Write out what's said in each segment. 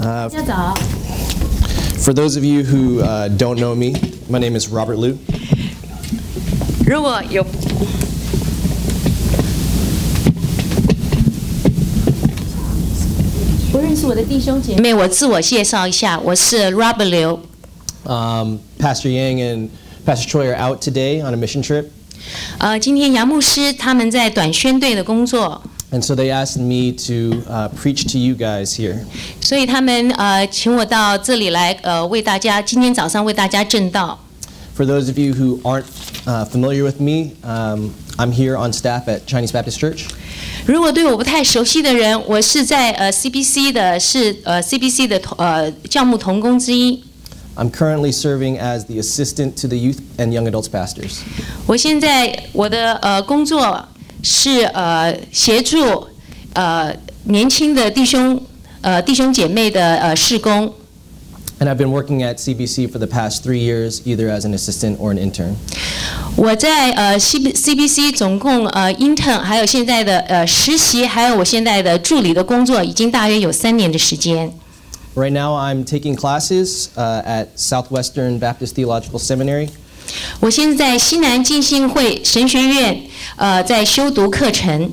大家早。 For those of you who don't know me, my name is Robert Liu. 如果有不认识我的弟兄姐妹，我自我介绍一下，我是 Robert Liu。 Pastor Yang and Pastor Choi are out today on a mission trip. 今天杨牧师他们在短宣队的工作。 And so they asked me to preach to you guys here. 所以他们请我到这里来为大家今天早上为大家证道。 For those of you who aren't familiar with me, I'm here on staff at Chinese Baptist Church. 如果对我不太熟悉的人，我是在CBC 的CBC 的教牧同工之一。 I'm currently serving as the assistant to the youth and young adults pastors. 我现在我的工作是协助年轻的弟兄姐妹的事工。 And I've been working at CBC for the past 3 years, either as an assistant or an intern. 我在CBC 总共intern 还有现在的实习，还有我现在的助理的工作，已经大约有3年的时间。 Right now, I'm taking classes at Southwestern Baptist Theological Seminary. 我现在西南浸信会神学院在修读课程。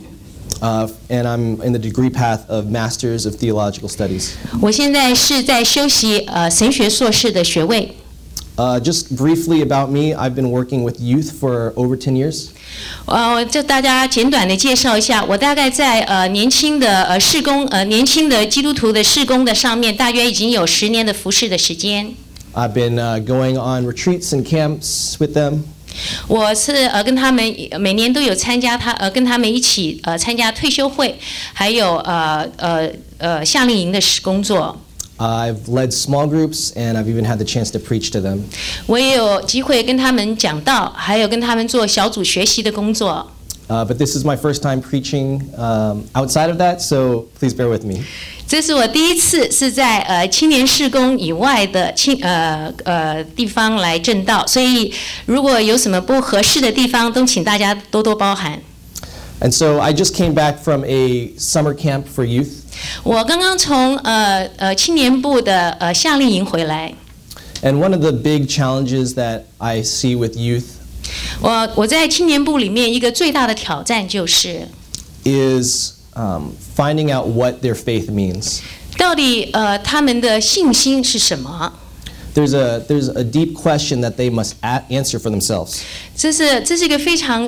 And I'm in the degree path of Masters of Theological Studies. 我现在是在修习神学硕士的学位。 Just briefly about me, I've been working with youth for over 10 years. 就大家简短的介绍一下，我大概在年轻的事工年轻的基督徒的事工的上面，大约已经有10年的服事的时间。 I've been going on retreats and camps with them. 我是跟他们每年都有参加跟他们一起参加退休会，还有夏令营的工作。 I've led small groups and I've even had the chance to preach to them. 我也有机会跟他们讲道，还有跟他们做小组学习的工作。 But this is my first time preaching outside of that, so please bear with me. 这是我第一次是在青年事工以外的地方来证道，所以如果有什么不合适的地方，都请大家多多包涵。 And so I just came back from a summer camp for youth. 我刚刚从青年部的夏令营回来。 And one of the big challenges that I see with youth 我在青年部里面一个最大的挑战就是 is finding out what their faith means. 到底他们的信心是什么？ There's a deep question that they must answer for themselves. 这是一个非常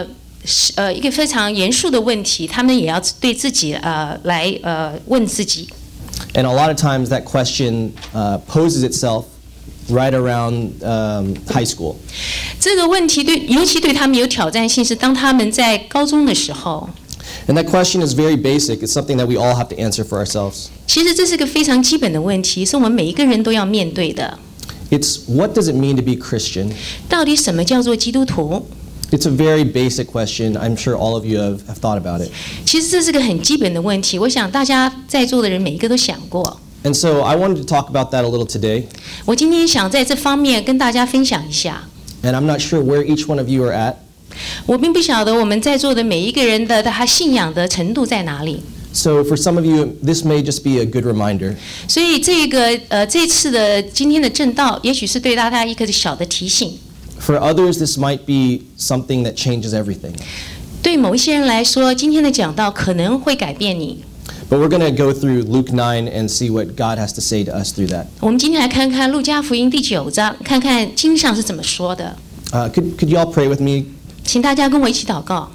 严肃的问题，他们也要对自己来问自己。 And a lot of times that question poses itself right around high school. 这个问题尤其对他们有挑战性，是当他们在高中的时候。 And that question is very basic. It's something that we all have to answer for ourselves. 其实这是个非常基本的问题，是我们每一个人都要面对的。 It's what does it mean to be Christian? 到底什么叫做基督徒？ It's a very basic question. I'm sure all of you have thought about it. 其实这是个很基本的问题，我想大家在座的人每一个都想过。 And so I wanted to talk about that a little today. 我今天想在这方面跟大家分享一下。 And I'm not sure where each one of you are at. 我并不晓得我们在座的每一个人的他信仰的程度在哪里。 So for some of you, this may just be a good reminder. 所以这次的今天的证道，也许是对大家一个小的提醒。 For others, this might be something that changes everything. 对某一些人来说，今天的讲道可能会改变你。 But we're going to go through Luke 9 and see what God has to say to us through that. 我们今天来看看路加福音第9章，看看经上是怎么说的。 Could you all pray with me? 请大家跟我一起祷告。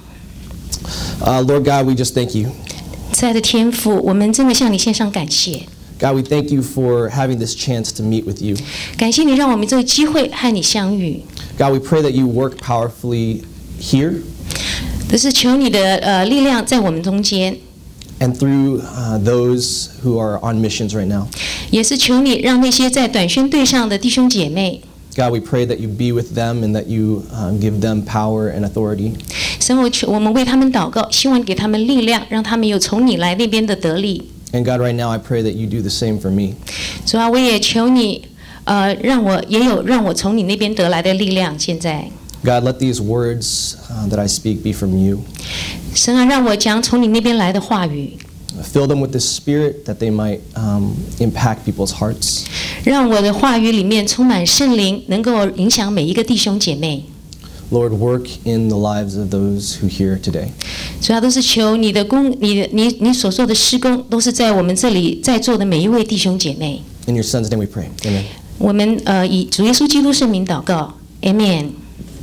Lord God, we just thank you. 慈爱的天父，我们真的向你献上感谢。 God, we thank you for having this chance to meet with you. 感谢你让我们这个机会和你相遇。 God, we pray that you work powerfully here. 这是求你的力量在我们中间。 And through those who are on missions right now. 也是求你让那些在短宣队上的弟兄姐妹。 God, we pray that you be with them and that you give them power and authority. 神，我们为他们祷告，希望给他们力量，让他们有从你来那边的得力。 And God, right now I pray that you do the same for me. 主啊，我也求你，让我从你那边得来的力量。现在 God, let these words that I speak be from you. 神啊，让我讲从你那边来的话语。 Fill them with the Spirit that they might impact people's hearts. 让我的话语里面充满圣灵，能够影响每一个弟兄姐妹。 Lord, work in the lives of those who hear today. 主要都是求你的你所做的施工，都是在我们这里在座的每一位弟兄姐妹。 In your Son's name we pray. Amen. 我们以主耶稣基督圣名祷告 ，Amen。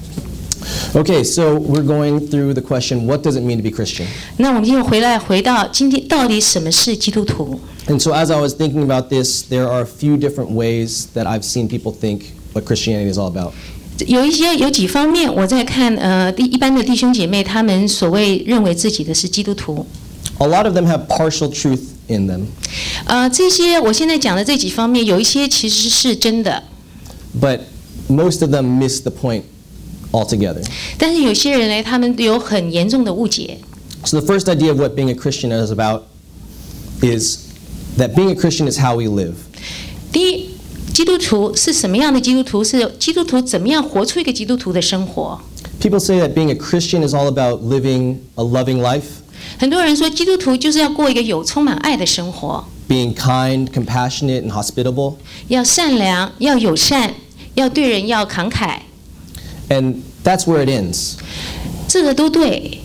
Okay, so we're going through the question, what does it mean to be Christian? 那我们就回到今天，到底什么是基督徒？ And so as I was thinking about this, there are a few different ways that I've seen people think what Christianity is all about. 有几方面，我在看一般的弟兄姐妹，他们所谓认为自己的是基督徒。 A lot of them have partial truth in them. 这些我现在讲的这几方面，有一些其实是真的， But most of them miss the point altogether. 但是有些人呢，他们有很严重的误解。 So the first idea of what being a Christian is about is that being a Christian is how we live. 第一，基督徒是什么样的基督徒？是基督徒怎么样活出一个基督徒的生活？ People say that being a Christian is all about living a loving life, 很多人说基督徒就是要过一个充满爱的生活， being kind, compassionate, and hospitable. 要善良，要友善，要对人要慷慨， And that's where it ends. 这个都对。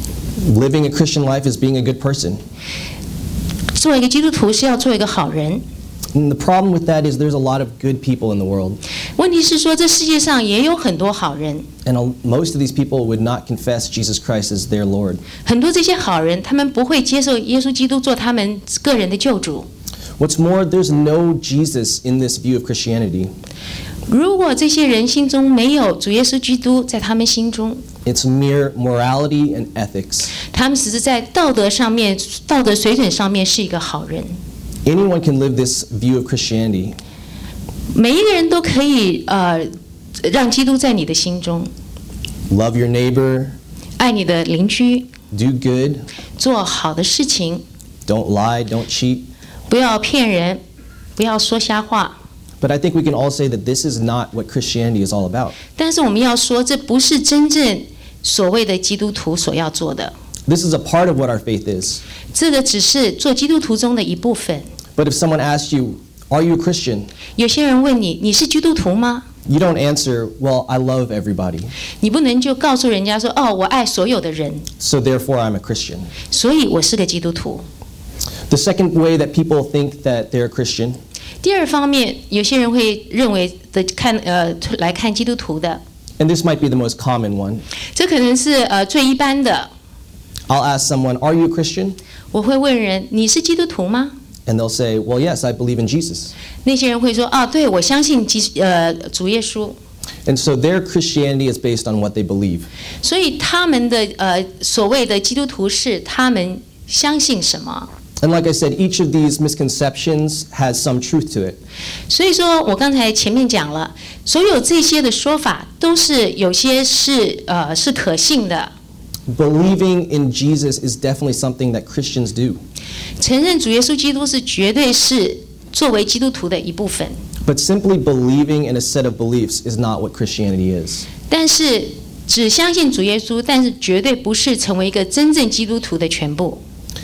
Living a Christian life is being a good person. 做一个基督徒是要做一个好人。 And the problem with that is there's a lot of good people in the world. 问题是说，这世界上也有很多好人， And most of these people would not confess Jesus Christ as their Lord. 很多这些好人，他们不会接受耶稣基督做他们个人的救主。 What's more, there's no Jesus in this view of Christianity. 如果这些人心中没有主耶稣基督在他们心中， It's mere morality and ethics. 他们只是在道德上面、道德水准上面是一个好人。 Anyone can live this view of Christianity. 每一个人都可以让基督在你的心中， Love your neighbor, 爱你的邻居， do good, 做好的事情， don't lie, don't cheat. 不要骗人，不要说瞎话。 But I think we can all say that this is not what Christianity is all about. 但是我们要说，这不是真正所谓的基督徒所要做的， This is a part of what our faith is. 这个只是做基督徒中的一部分。 But if someone asks you, are you a Christian? 有些人问你，你是基督徒吗？ You don't answer, well, I love everybody, 你不能就告诉人家说，哦，我爱所有的人， so therefore I'm a Christian. 所以我是个基督徒。 The second way that people think that they're a Christian 第二方面，有些人会认为的来看基督徒的， and this might be the most common one. 这可能是最一般的。 I'll ask someone, are you a Christian? 我会问人，你是基督徒吗？ And they'll say, well, yes, I believe in Jesus. 那些人会说，啊，对，我相信主耶稣。 And so their Christianity is based on what they believe. 所以他们的所谓的基督徒是他们相信什么。 And like I said, each of these misconceptions has some truth to it. 所以说我刚才前面讲了，所有这些的说法都是有些是可信的。 Believing in Jesus is definitely something that Christians do. 承认主耶稣基督是绝对是作为基督徒的一部分。 But simply believing in a set of beliefs is not what Christianity is. 但是只相信主耶稣，但是绝对不是成为一个真正基督徒的全部。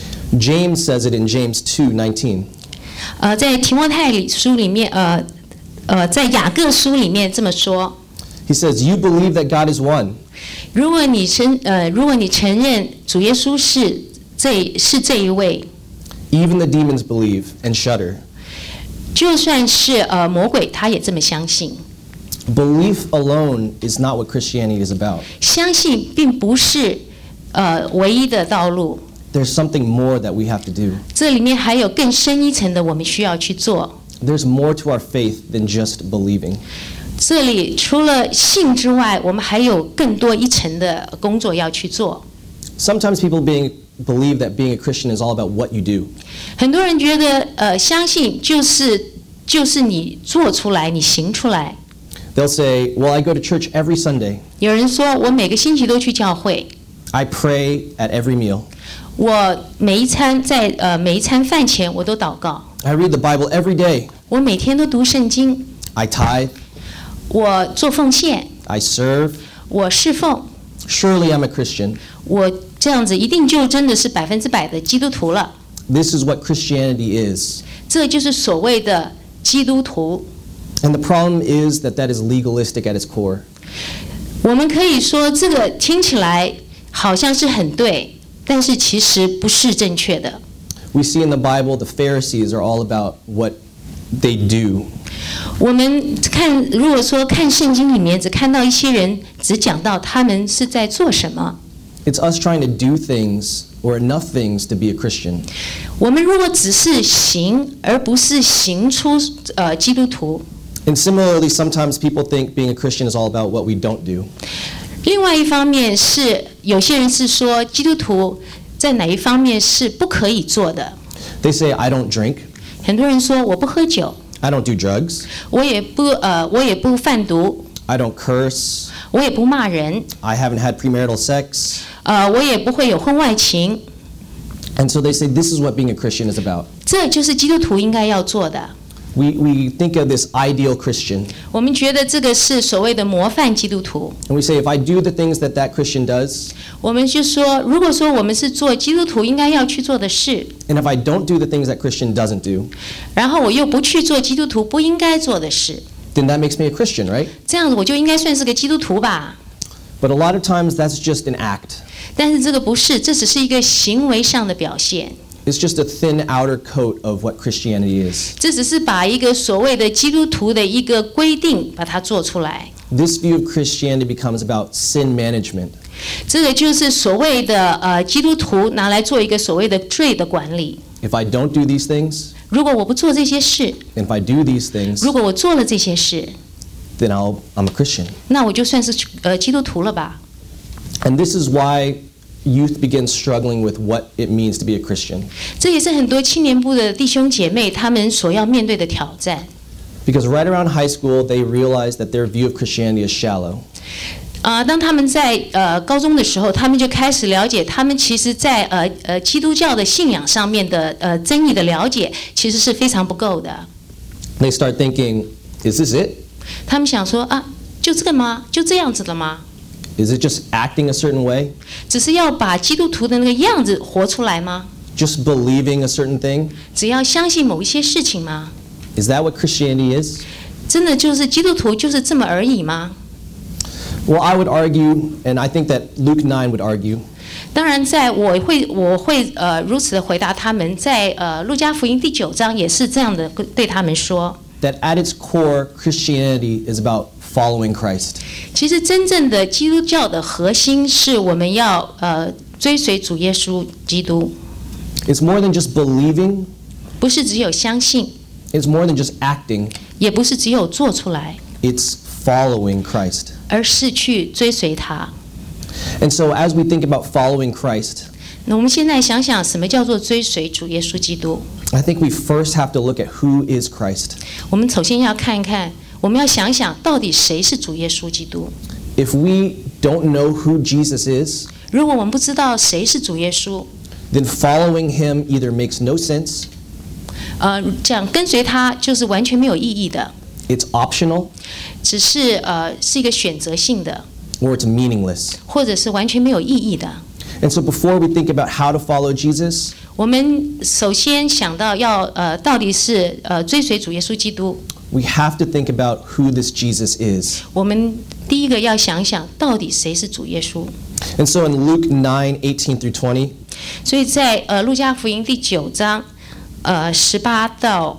James says it in James 2:19. 在提摩太书里面，在雅各书里面这么说。 He says, you believe that God is one. 如果你承认主耶稣是这一位， Even the demons believe and shudder. 就算是魔鬼，他也这么相信。 Belief alone is not what Christianity is about. 相信并不是唯一的道路， There's something more that we have to do. 这里面还有更深一层的我们需要去做。 There's more to our faith than just believing. 这里除了信之外，我们还有更多一层的工作要去做。 Sometimes people believe that being a Christian is all about what you do. 很多人觉得相信就是你做出来，你行出来。 They'll say, well, I go to church every Sunday. 有人说我每个星期都去教会， I pray at every meal. 我每一餐饭前我都祷告， I read the Bible every day. 我每天都读圣经， I tithe. 我做奉献， I serve. 我侍奉， Surely I'm a Christian. 我这样子一定就真的是100%的基督徒了。 This is what Christianity is. 这就是所谓的基督徒。 And the problem is that is legalistic at its core. 我们可以说这个听起来好像是很对，但是其实不是正确的。 We see in the Bible the Pharisees are all about what they do. 我们如果说看圣经里面只看到一些人只讲到他们是在做什么。 It's us trying to do things or enough things to be a Christian. 我们如果只是行，而不是行出基督徒。 And similarly, sometimes people think being a Christian is all about what we don't do. 另外一方面是有些人是说基督徒在哪一方面是不可以做的。 They say, I don't drink. 很多人说我不喝酒。 I don't do drugs. 我也不贩毒。 I don't curse. 我也不骂人。 I haven't had premarital sex. 我也不会有婚外情。 And so they say this is what being a Christian is about. 这就是基督徒应该要做的。 We think of this ideal Christian. 我们觉得这个是所谓的模范基督徒。 And we say, if I do the things that Christian does, 我们就说，如果说我们是做基督徒应该要去做的事， and if I don't do the things that Christian doesn't do, 然后我又不去做基督徒不应该做的事， then that makes me a Christian, right? 这样子我就应该算是个基督徒吧。 But a lot of times that's just an act. 但是这个不是，这只是一个行为上的表现。 It's just a thin outer coat of what Christianity is. 这只是把一个所谓的基督徒的一个规定把它做出来。 This view of Christianity becomes about sin management. 这个就是所谓的基督徒拿来做一个所谓的罪的管理。 If I don't do these things, 如果我不做这些事， and if I do these things, 如果我做了这些事， then I'm a Christian. 那我就算是基督徒了吧。 And this is why youth begin struggling with what it means to be a Christian. 这也是很多青年部的弟兄姐妹他们所要面对的挑战。 Because right around high school, they realize that their view of Christianity is shallow. 当他们在高中的时候，他们就开始了解，他们其实在基督教的信仰上面的真理的了解，其实是非常不够的。 They start thinking, is this it? 他们想说啊，就这个吗？就这样子的吗？ Is it just acting a certain way? 只是要把基督徒的那个样子活出来吗？ Just believing a certain thing? 只要相信某一些事情吗？ Is that what Christianity is? 真的就是基督徒就是这么而已吗？ Well, I would argue, and I think that Luke 9 would argue, 当然，我会如此的回答他们，在路加福音第9章也是这样的对他们说。 that at its core, Christianity is about following Christ. 其实真正的基督教的核心是我们要追随主耶稣基督。 It's more than just believing. 不是只有相信， It's more than just acting. 也不是只有做出来， It's following Christ. 而是去追随他。 And so as we think about following Christ, 那我们现在想想，什么叫做追随主耶稣基督？ I think we first have to look at who is Christ. 我们首先要看一看，我们要想想到底谁是主耶稣基督。 If we don't know who Jesus is, 如果我们不知道谁是主耶稣， then following him either makes no sense, 这样跟随他就是完全没有意义的， it's optional, 只是是一个选择性的， or it's meaningless. 或者是完全没有意义的。 And so before we think about how to follow Jesus, 我们首先想到要到底是追随主耶稣基督， we have to think about who this Jesus is. 我们第一个要想想到底谁是主耶稣。 And so in Luke 9:18 through 20, 所以在路加福音第9章18到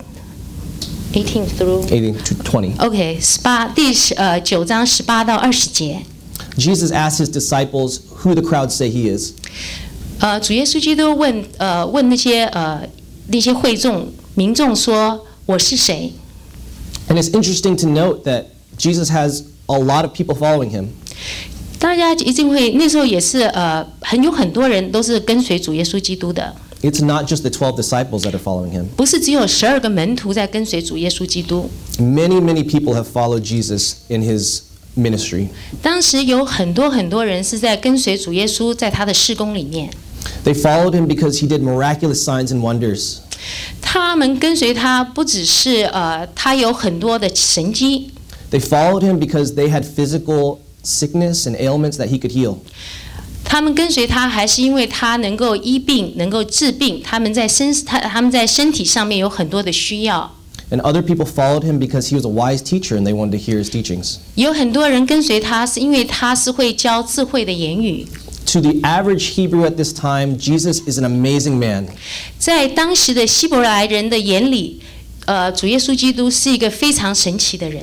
18 through 18 to 20, OK 第9章18到20节， Jesus asked his disciples who the crowd say he is. 主耶稣基督问那些会众民众说我是谁？ And it's interesting to note that Jesus has a lot of people following him. 大家一定会那时候也是有很多人都是跟随主耶稣基督的， It's not just the 12 disciples that are following him. 不是只有12个门徒在跟随主耶稣基督。 Many, many people have followed Jesus in his ministry. 当时有很多人是在跟随主耶稣，在他的事工里面。 They followed him because he did miraculous signs and wonders. 他们跟随他，不只是他有很多的神迹， They followed him because they had physical sickness and ailments that he could heal. 他们跟随他，还是因为他能够医病，能够治病。他们在身体上面有很多的需要。 And other people followed him because he was a wise teacher and they wanted to hear his teachings. 有很多人跟随他，是因为他是会教智慧的言语。 To the average Hebrew at this time, Jesus is an amazing man. 在当时的希伯来人的眼里，主耶稣基督是一个非常神奇的人。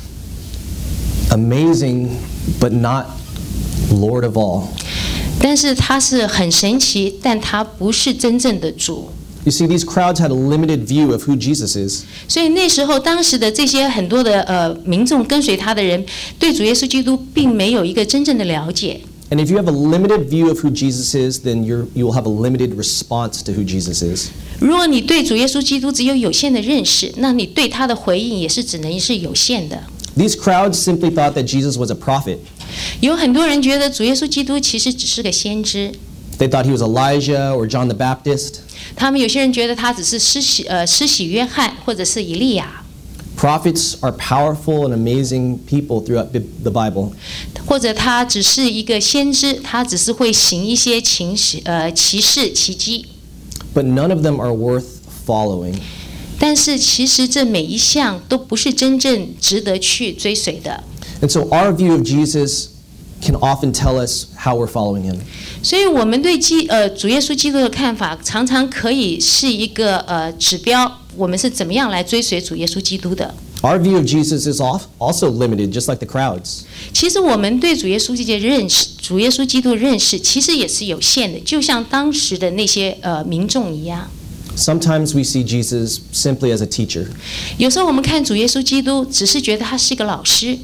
Amazing, but not Lord of all. 但是他是很神奇，但他不是真正的主。 You see, these crowds had a limited view of who Jesus is. 所以那时候，当时的这些很多的民众跟随他的人，对主耶稣基督并没有一个真正的了解。 And if you have a limited view of who Jesus is, then you will have a limited response to who Jesus is. 如果你对主耶稣基督只有有限的认识，那你对他的回应也是只能是有限的。 These crowds simply thought that Jesus was a prophet. 有很多人觉得主耶稣基督其实只是个先知。 They thought he was Elijah or John the Baptist. 他们有些人觉得他只是施洗约翰或者是以利亚。 Prophets are powerful and amazing people throughout the Bible. 或者他只是一个先知，他只是会行一些奇事奇迹。 But none of them are worth following. 但是其实这每一项都不是真正值得去追随的。 And so our view of Jesus can often tell us how we're following him. 所以我们对主耶稣基督的看法，常常可以是一个指标，我们是怎么样来追随主耶稣基督的。 Our view of Jesus is also limited, just like the crowds. 其实我们对主耶稣基督的认识，其实也是有限的，就像当时的那些民众一样。 Sometimes we see Jesus simply as a teacher. 有时候我们看主耶稣基督，只是觉得他是一个老师。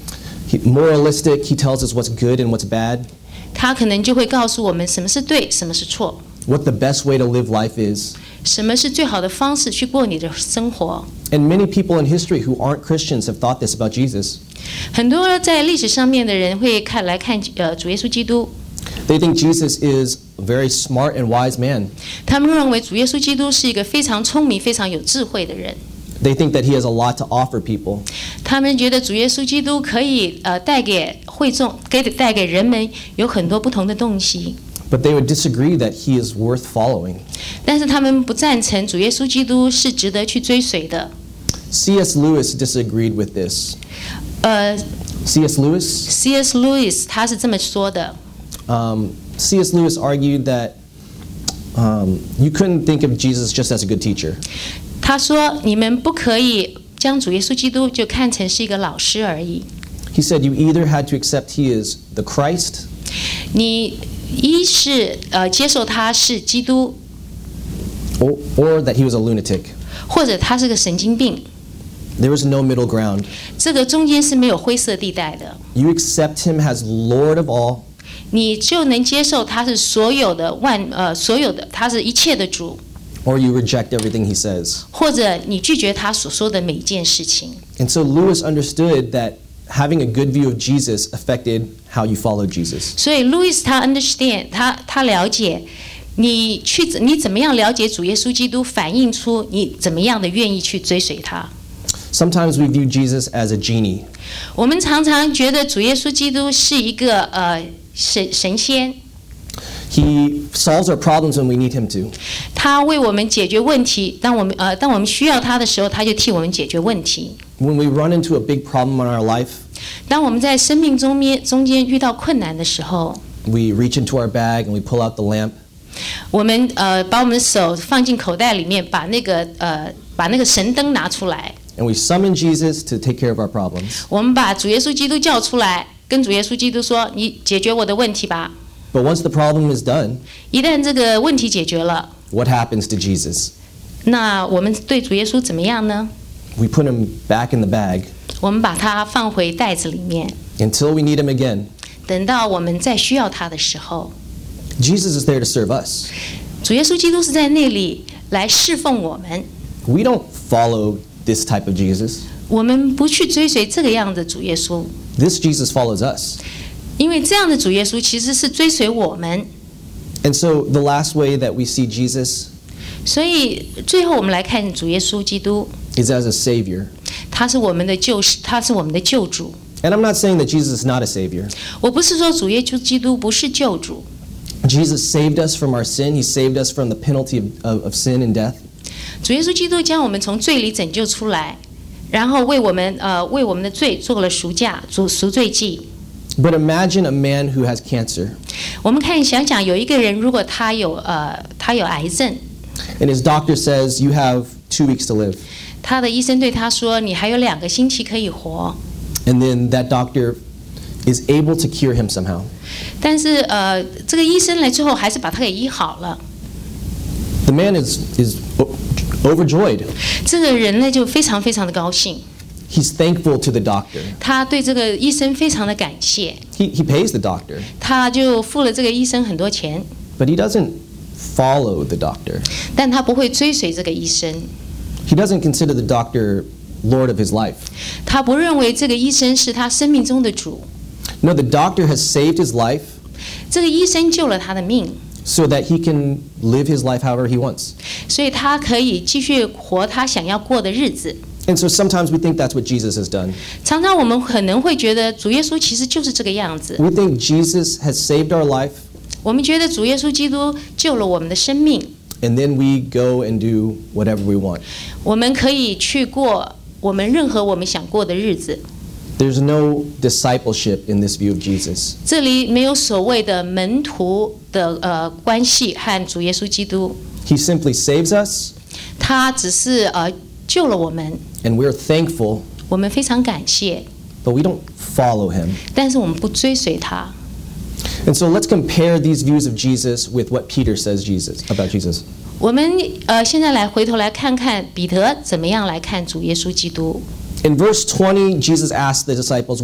Moralistic, he tells us what's good and what's bad. 他可能就会告诉我们什么是对，什么是错。 What the best way to live life is. 什么是最好的方式去过你的生活？ And many people in history who aren't Christians have thought this about Jesus. 很多在历史上面的人会看主耶稣基督。 They think Jesus is a very smart and wise man. 他们认为主耶稣基督是一个非常聪明、非常有智慧的人。 They think that he has a lot to offer people. 他们觉得主耶稣基督可以带给会众，带给人们有很多不同的东西。 But they would disagree that he is worth following. 但是他们不赞成主耶稣基督是值得去追随的。 C.S. Lewis disagreed with this. C.S. Lewis 他是这么说的。 C.S. Lewis argued that you couldn't think of Jesus just as a good teacher. 他说：“你们不可以将主耶稣基督就看成是一个老师而已。” He said you either had to accept he is the Christ. 你一是接受他是基督 or that he was a lunatic. 或者他是个神经病。 There was no middle ground. 这个中间是没有灰色地带的。 You accept him as Lord of all. 你就能接受他是所有的他是一切的主。 Or you reject everything he says. 或者你拒绝他所说的每一件事情。 And so Lewis understood that having a good view of Jesus affected how you follow Jesus. 所以 Lewis 他了解你怎么样了解主耶稣基督，反映出你怎么样的愿意去追随他。 Sometimes we view Jesus as a genie. 我们常常觉得主耶稣基督是一个神仙。 He solves our problems when we need him to. 他为我们解决问题，当我们需要他的时候，他就替我们解决问题。 When we run into a big problem in our life, 当我们在生命中间遇到困难的时候， we reach into our bag and we pull out the lamp. 我们把我们的手放进口袋里面，把那个神灯拿出来。 And we summon Jesus to take care of our problems. 我们把主耶稣基督叫出来，跟主耶稣基督说：“你解决我的问题吧。” But once the problem is done, 一旦这个问题解决了， what happens to Jesus? 那我们对主耶稣怎么样呢？ We put him back in the bag 我们把它放回袋子里面， until we need him again. 等到我们再需要他的时候， Jesus is there to serve us. 主耶稣基督是在那里来侍奉我们。 We don't follow this type of Jesus. 我们不去追随这个样的主耶稣， This Jesus follows us. 因为这样的主耶稣其实是追随我们。 And so the last way that we see Jesus 所以最后我们来看主耶稣基督， is as a savior. 他是我们的救世，他是我们的救主。 And I'm not saying that Jesus is not a savior. 我不是说主耶稣基督不是救主， Jesus saved us from our sin. He saved us from the penalty of sin and death. 主耶稣基督将我们从罪里拯救出来，然后为我们的罪做了赎价，赎罪祭。 But imagine a man who has cancer. 我们想想，有一个人，如果他有癌症， And his doctor says, you have 2 weeks to live. 他的医生对他说：“你还有2个星期可以活。” And then that doctor is able to cure him somehow. 但是这个医生来最后还是把他给医好了。 The man is overjoyed. 这个人呢就非常非常的高兴， He's thankful to the doctor. 他对这个医生非常的感谢， He pays the doctor, 他就付了这个医生很多钱， but he doesn't follow the doctor. 但他不会追随这个医生， He doesn't consider the doctor Lord of his life. 他不认为这个医生是他生命中的主。 No, the doctor has saved his life 这个医生救了他的命， so that he can live his life however he wants. 所以他可以继续活他想要过的日子。 And so sometimes we think that's what Jesus has done. 常常我们可能会觉得主耶稣其实就是这个样子， We think Jesus has saved our life, 我们觉得主耶稣基督救了我们的生命， and then we go and do whatever we want. 我们可以去过任何我们想过的日子。 There's no discipleship in this view of Jesus. 这里没有所谓的门徒的关系和主耶稣基督， He simply saves us, 他只是救了我们， and we're thankful, 我们非常感谢， but we don't follow him. 但是我们不追随他。 And so let's compare these views of Jesus with what Peter says about Jesus. 我们现在回头来看看彼得怎么样来看主耶稣基督。 In verse 20, Jesus asked the disciples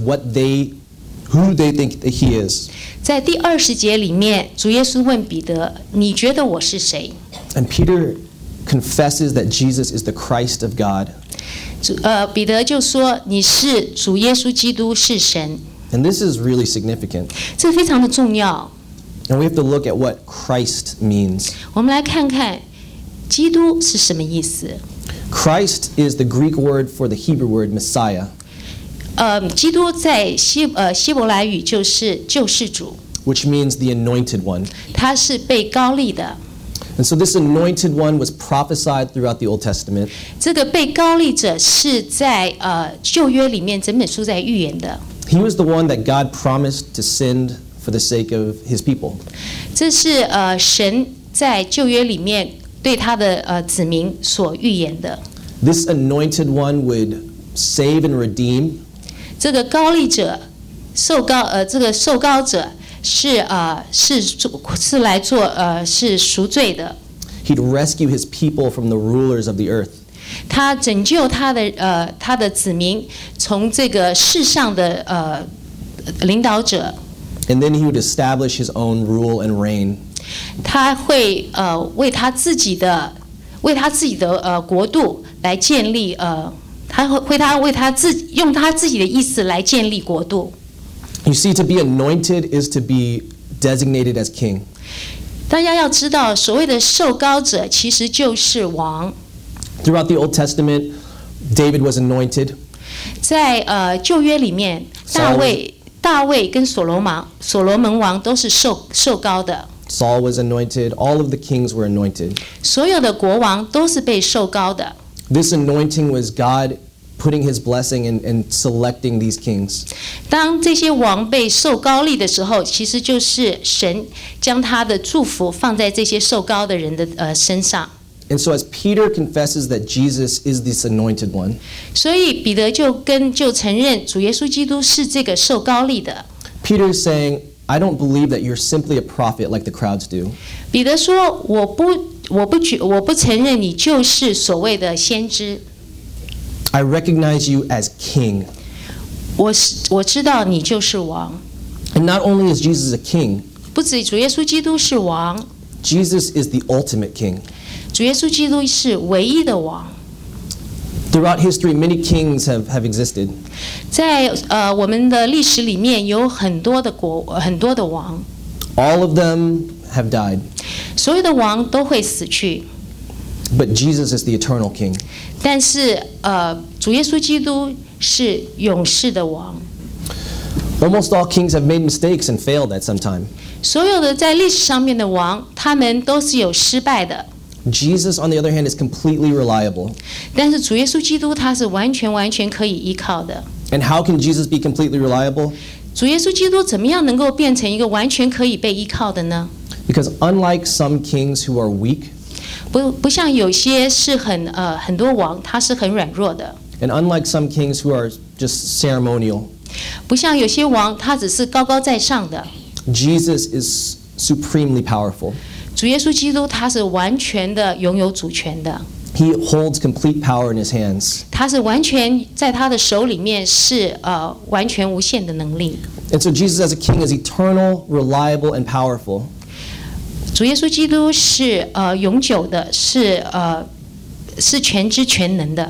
who they think that he is. 在第20节里面，主耶稣问彼得：“你觉得我是谁？” And Peter confesses that Jesus is the Christ of God. 彼得就说：“你是主耶稣基督，是神。” And this is really significant. 这非常的重要。 And we have to look at what Christ means. 我们来看看基督是什么意思。 Christ is the Greek word for the Hebrew word Messiah, 基督在希伯来语就是救世主， which means the anointed one. 他是被膏立的。 And so this anointed one was prophesied throughout the Old Testament. 这个被膏立者是在旧约里面整本书在预言的。 He was the one that God promised to send for the sake of his people. 这是神在旧约里面对他的子民所预言的。 This anointed one would save and redeem. 这个膏立者这个受膏者是来做是赎罪的。 He'd rescue his people from the rulers of the earth. 他拯救他的子民从这个世上的领导者。 And then he would establish his own rule and reign. 他会为他自己的国度来建立用他自己的意思来建立国度。 You see, to be anointed is to be designated as king. 大家要知道，所谓的受膏者其实就是王。 Throughout the Old Testament, David was anointed. 在旧约里面，大卫跟所罗门王都是受膏的。 Saul was anointed. All of the kings were anointed. 所有的国王都是被受膏的。 This anointing was God putting his blessing and selecting these kings. 当这些王被受膏立的时候，其实就是神将他的祝福放在这些受膏的人的身上。 And so as Peter confesses that Jesus is this anointed one, 所以彼得就承认主耶稣基督是这个受膏立的。 Peter is saying, I don't believe that you're simply a prophet like the crowds do. 彼得说：“我不承认你就是所谓的先知。 I recognize you as king. 我知道你就是王。 And not only is Jesus a king, 不止主耶稣基督是王， Jesus is the ultimate king. 主耶稣基督是唯一的王。 Throughout history, many kings have existed. 在我们的历史里面有很多的王， All of them have died. 所有的王都会死去。 But Jesus is the eternal king. 但是主耶稣基督是永世的王。 Almost all kings have made mistakes and failed at some time. 所有的在历史上面的王，他们都是有失败的。 Jesus, on the other hand, is completely reliable. 但是主耶稣基督他是完全可以依靠的。 And how can Jesus be completely reliable? 主耶稣基督怎么样能够变成一个完全可以被依靠的呢？ Because unlike some kings who are weak, 不像有些是很多王他是很软弱的， and unlike some kings who are just ceremonial, 不像有些王他只是高高在上的。 Jesus is supremely powerful. 主耶稣基督他是完全的拥有主权的， He holds complete power in his hands. 他是完全在他的手里面是完全无限的能力。 And so Jesus as a king is eternal, reliable, and powerful. 主耶稣基督是永久的，是全知全能的，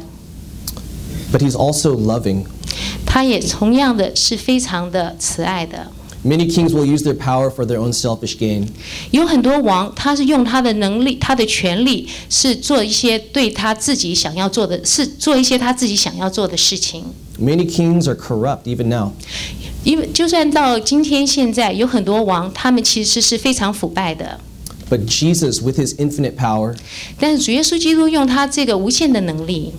But he's also loving. 他也同样的是非常的慈爱的。 Many kings will use their power for their own selfish gain. 有很多王，他是用他的能力、他的权力，是做一些对他自己想要做的，是做一些他自己想要做的事情。 Many kings are corrupt even now. 因为就算到今天现在，有很多王，他们其实是非常腐败的。 But Jesus, with his infinite power, 但是主耶稣基督用他这个无限的能力，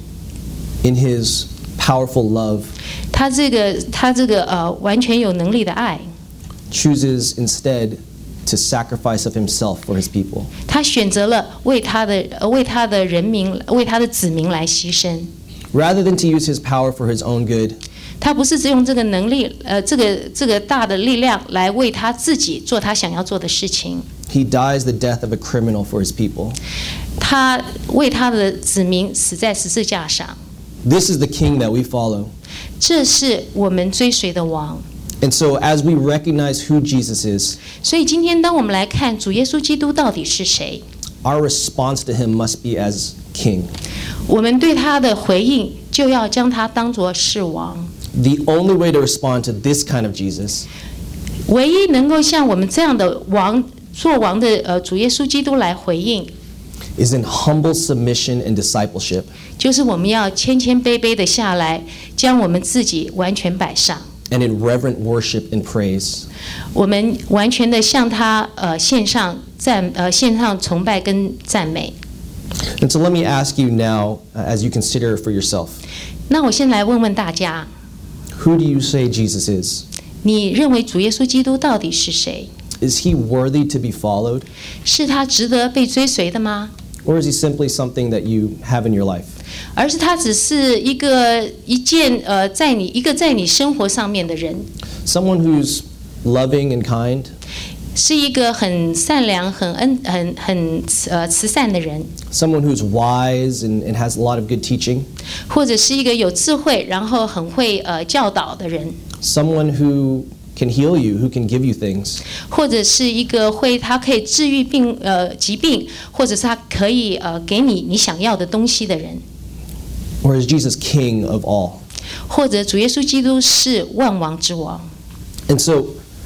in his powerful love, 他这个完全有能力的爱， chooses instead to sacrifice of himself for his people. 他选择了为他的人民、为他的子民来牺牲。 Rather than to use his power for his own good, 他不是只用这个能力，这个大的力量来为他自己做他想要做的事情。 he dies the death of a criminal for his people. 他为他的子民死在十字架上。 This is the king that we follow. 这是我们追随的王。 And so as we recognize who Jesus is, 所以今天当我们来看主耶稣基督到底是谁， our response to him must be as king. 我们对他的回应就要将他当作是王。 The only way to respond to this kind of Jesus 唯一能够像我们这样的做王的主耶稣基督来回应， is in humble submission and discipleship. 就是我们要谦卑的下来，将我们自己完全摆上， And in reverent worship and praise. 我们完全的向他献上崇拜跟赞美。 And so let me ask you now, as you consider for yourself, 那我先来问问大家， who do you say Jesus is? 你认为主耶稣基督到底是谁？ Is he worthy to be followed? 是他值得被追随的吗？ Or is he simply something that you have in your life? 而是他只是一件在你生活上面的人， Someone who's loving and kind? 是一个很善良、很慈善的人， Someone who's wise and has a lot of good teaching? 或者是一个有智慧，然后很会教导的人， Someone who can heal you, who can give you things? 或者是一个他可以治愈疾病，或者是他可以给你想要的东西的人， Or is Jesus king of all? 或者主耶稣基督是万王之王。 And so,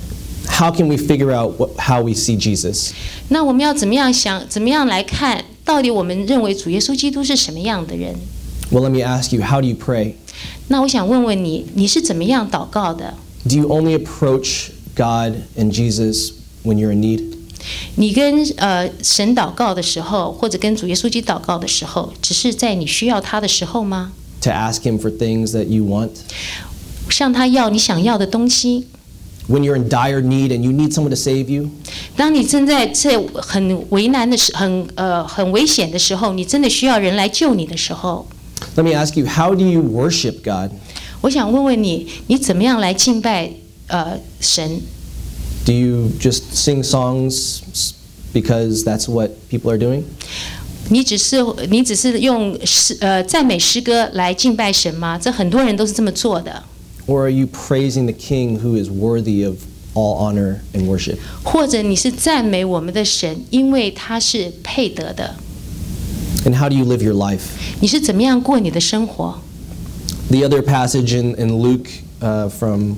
how can we figure out how we see Jesus? 那我们要怎么样来看，到底我们认为主耶稣基督是什么样的人？ Well, let me ask you, how do you pray? 那我想问问你，你是怎么样祷告的？ Do you only approach God and Jesus when you're in need? 你跟神祷告的时候，或者跟主耶稣基督祷告的时候，只是在你需要他的时候吗？ To ask him for things that you want? 向他要你想要的东西。 When you're in dire need and you need someone to save you? 当你正在很为难的很危险的时候，你真的需要人来救你的时候， Let me ask you, how do you worship God? 我想问问你，你怎么样来敬拜神？ Do you just sing songs because that's what people are doing? 你只是用赞美诗歌来敬拜神吗？这很多人都是这么做的。 Or are you praising the King who is worthy of all honor and worship? 或者你是赞美我们的神，因为他是配得的。 And how do you live your life? 你是怎么样过你的生活？ The other passage in Luke from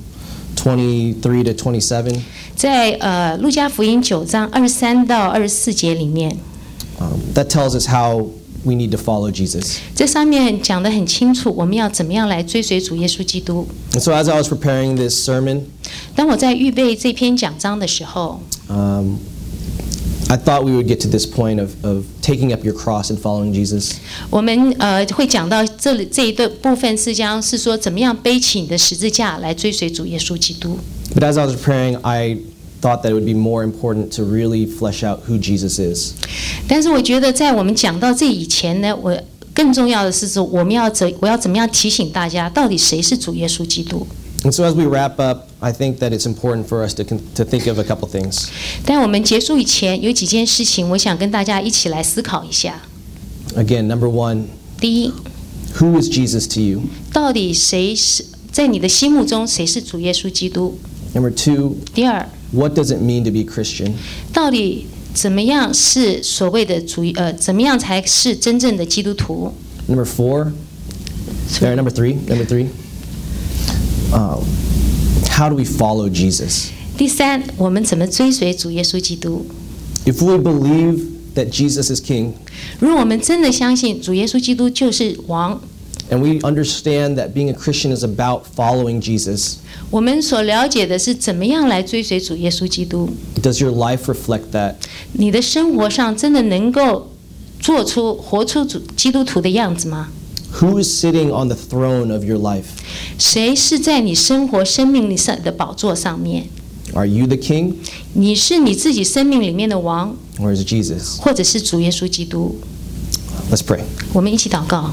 23 to 27, 在路加福音9章23到24节里面， that tells us how we need to follow Jesus. 这上面讲得很清楚，我们要怎么样来追随主耶稣基督。 And so as I was preparing this sermon, 当我在预备这篇讲章的时候， I thought we would get to this point of taking up your cross and following Jesus. 我们会讲到这一段部分是说怎么样背起你的十字架来追随主耶稣基督。 But as I was preparing, I thought that it would be more important to really flesh out who Jesus is. 但是我觉得在我们讲到这以前呢，我更重要的是说我要怎么样提醒大家，到底谁是主耶稣基督。 And so as we wrap up, I think that it's important for us to think of a couple things. 但我们结束以前有几件事情，我想跟大家一起来思考一下。 Again, number one, 第一， who is Jesus to you? 到底谁是在你的心目中谁是主耶稣基督？ Number two, 第二， what does it mean to be Christian? 到底怎么样是所谓的怎么样才是真正的基督徒？ Number number three. How do we follow Jesus? 第三，我们怎么追随主耶稣基督？ If we believe that Jesus is King, 如果我们真的相信主耶稣基督就是王， and we understand that being a Christian is about following Jesus, 我们所了解的是怎么样来追随主耶稣基督。 does your life reflect that? 你的生活上真的能够活出基督徒的样子吗？ Who is sitting on the throne of your life? 谁是在你生命里上的宝座上面？ Are you the king, 你是你自己生命里面的王， or is it Jesus? 或者是主耶稣基督？ Let's pray. 我们一起祷告。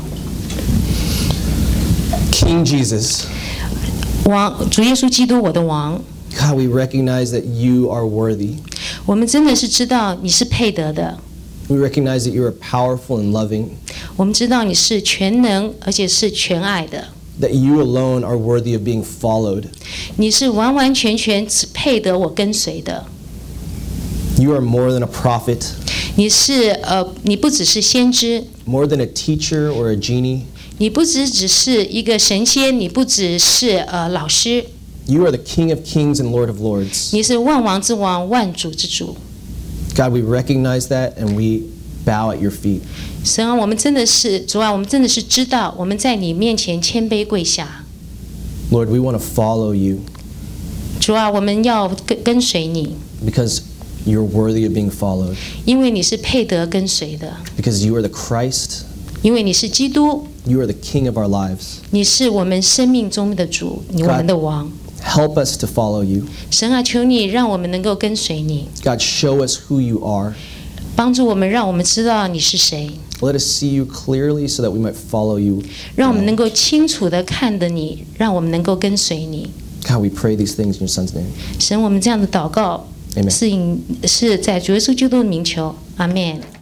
King Jesus, 主耶稣基督，我的王， God, we recognize that you are worthy. 我们真的是知道你是配得的， We recognize that you are powerful and loving, 我们知道你是全能而且是全爱的， that you alone are worthy of being followed. 你是完完全全只配得我跟随的。 You are more than a prophet, 你不只是先知， more than a teacher or a genie. 你不只是一个神仙，你不只是老师， You are the King of kings and Lord of lords. 你是万王之王，万主之主。 God, we recognize that and we bow at your feet. 神啊，我们真的是主啊，我们真的是知道，我们在你面前谦卑跪下。 Lord, we want to follow you 主啊，我们要跟随你， because you're worthy of being followed, 因为你是配得跟随的， because you are the Christ, 因为你是基督， you are the King of our lives. 你是我们生命中的主，你我们的王。 Help us to follow you. 神啊，求你让我们能够跟随你， God, show us who you are. 帮助我们，让我们知道你是谁， Let us see you clearly so that we might follow you. 让我们能够清楚地看得你，让我们能够跟随你。 God, we pray these things in your Son's name. 神，我们这样的祷告 Amen. 是在主耶稣基督的名求，阿们。